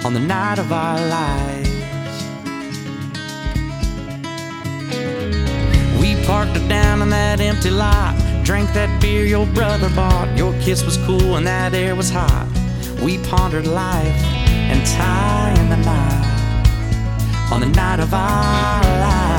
on the night of our lives. We parked her down in that empty lot, drank that beer your brother bought. Your kiss was cool and that air was hot. We pondered life and tying the knot on the night of our lives.